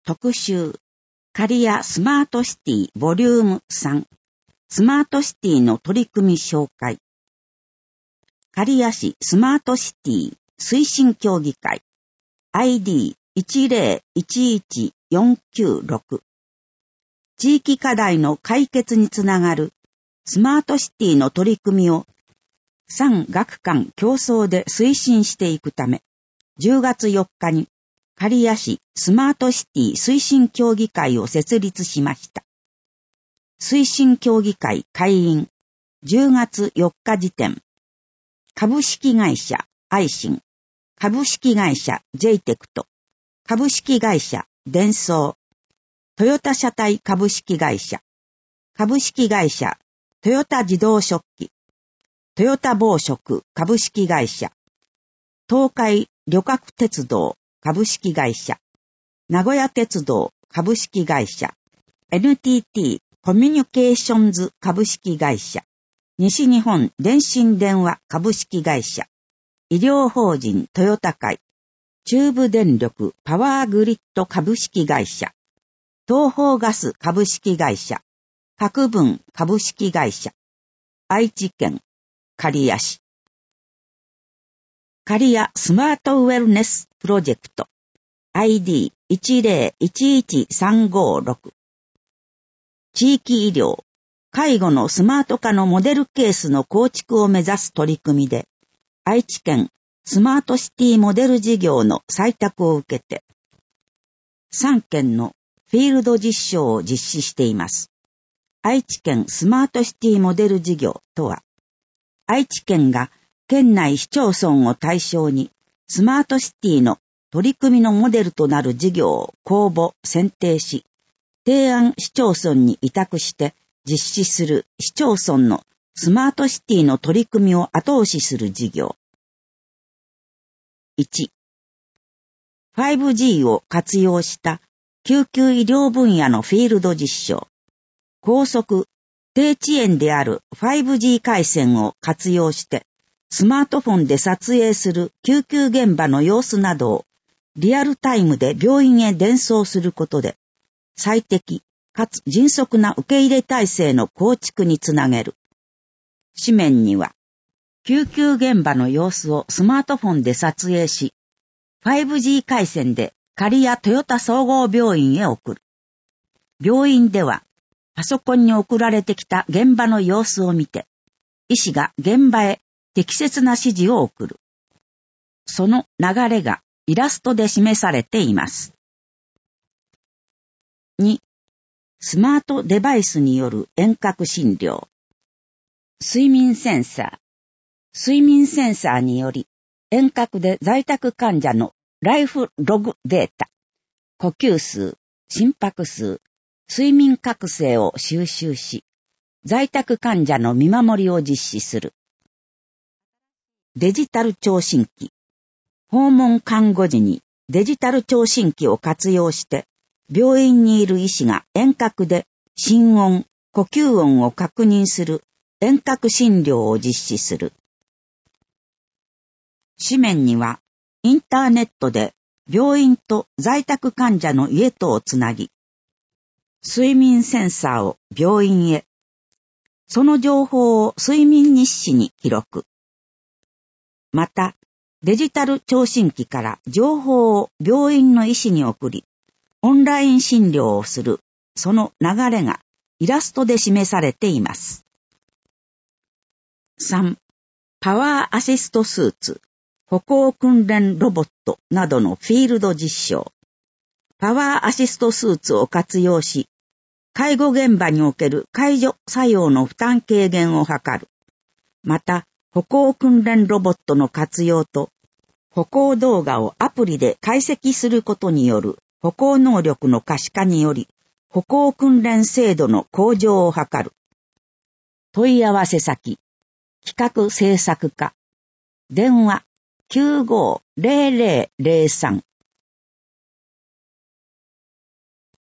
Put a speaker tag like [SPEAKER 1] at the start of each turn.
[SPEAKER 1] 特集刈谷スマートシティボリューム3スマートシティの取り組み紹介刈谷市スマートシティ推進協議会 ID1011496 地域課題の解決につながるスマートシティの取り組みを産学官共創で推進していくため10月4日に刈谷市スマートシティ推進協議会を設立しました。推進協議会会員10月4日時点株式会社アイシン、株式会社ジェイテクト、株式会社デンソー、トヨタ車体株式会社、株式会社トヨタ自動食器、トヨタ紡織株式会社、東海旅客鉄道株式会社、名古屋鉄道株式会社、NTT コミュニケーションズ株式会社、西日本電信電話株式会社、医療法人トヨタ会、中部電力パワーグリッド株式会社、東邦ガス株式会社、核分株式会社、愛知県刈谷市。刈谷スマートウェルネスプロジェクト ID1011356 地域医療、介護のスマート化のモデルケースの構築を目指す取り組みで愛知県スマートシティモデル事業の採択を受けて3件のフィールド実証を実施しています。愛知県スマートシティモデル事業とは愛知県が県内市町村を対象にスマートシティの取り組みのモデルとなる事業を公募・選定し、提案市町村に委託して実施する市町村のスマートシティの取り組みを後押しする事業。1、5G を活用した救急医療分野のフィールド実証。高速、低遅延である 5G 回線を活用してスマートフォンで撮影する救急現場の様子などをリアルタイムで病院へ伝送することで最適かつ迅速な受け入れ体制の構築につなげる。紙面には救急現場の様子をスマートフォンで撮影し 5G 回線で刈谷トヨタ総合病院へ送る。病院ではパソコンに送られてきた現場の様子を見て医師が現場へ適切な指示を送る。その流れがイラストで示されています。2、スマートデバイスによる遠隔診療。睡眠センサー。睡眠センサーにより遠隔で在宅患者のライフログデータ、呼吸数、心拍数、睡眠覚醒を収集し、在宅患者の見守りを実施する。デジタル聴診器。訪問看護時にデジタル聴診器を活用して、病院にいる医師が遠隔で心音、呼吸音を確認する遠隔診療を実施する。紙面には、インターネットで病院と在宅患者の家とをつなぎ、睡眠センサーを病院へ、その情報を睡眠日誌に記録。また、デジタル聴診器から情報を病院の医師に送り、オンライン診療をする、その流れがイラストで示されています。3、パワーアシストスーツ、歩行訓練ロボットなどのフィールド実証。パワーアシストスーツを活用し、介護現場における介助作用の負担軽減を図る。また、歩行訓練ロボットの活用と、歩行動画をアプリで解析することによる歩行能力の可視化により、歩行訓練精度の向上を図る。問い合わせ先、企画制作課、電話950003